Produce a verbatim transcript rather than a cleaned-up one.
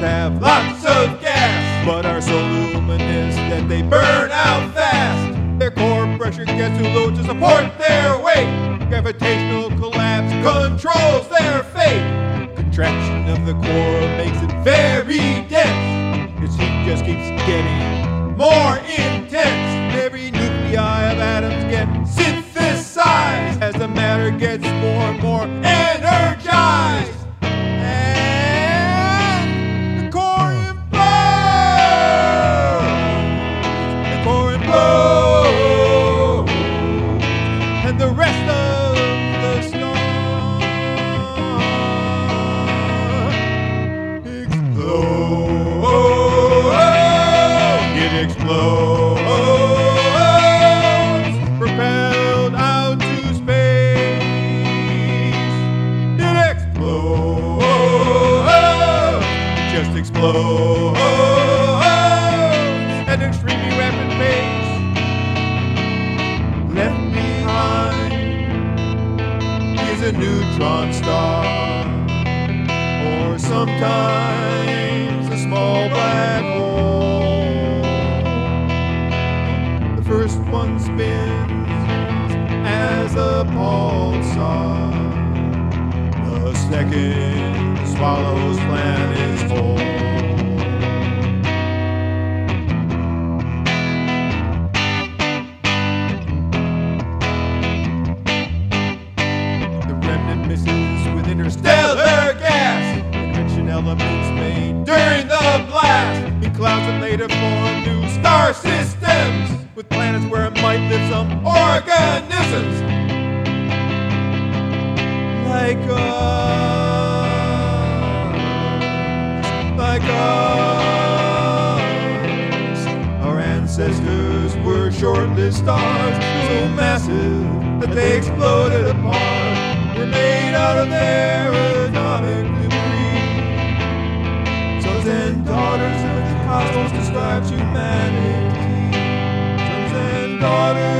have lots of gas, but are so luminous that they burn out fast. Their core pressure gets too low to support their weight. Gravitational collapse controls their fate. Contraction of the core makes it very dense. Its heat just keeps getting more intense. Every nuclei of atoms get synthesized as the matter gets more and more energized. And the core implodes. The core implodes. And the rest of the star explodes. It explodes, propelled out to space. It explodes, just explodes at an extremely rapid pace. Left behind is a neutron star, or sometimes a small black hole. The first one spins as a pulsar. The second swallows planets whole. The remnant misses with interstellar gas, enriching elements made during the blast. In clouds that later form new star systems, with planets where it might live some organisms like us, like us. Our ancestors were short-lived stars, so massive that they exploded apart. Were made out of their atomic debris. Sons and daughters of the cosmos describes humanity. Daughters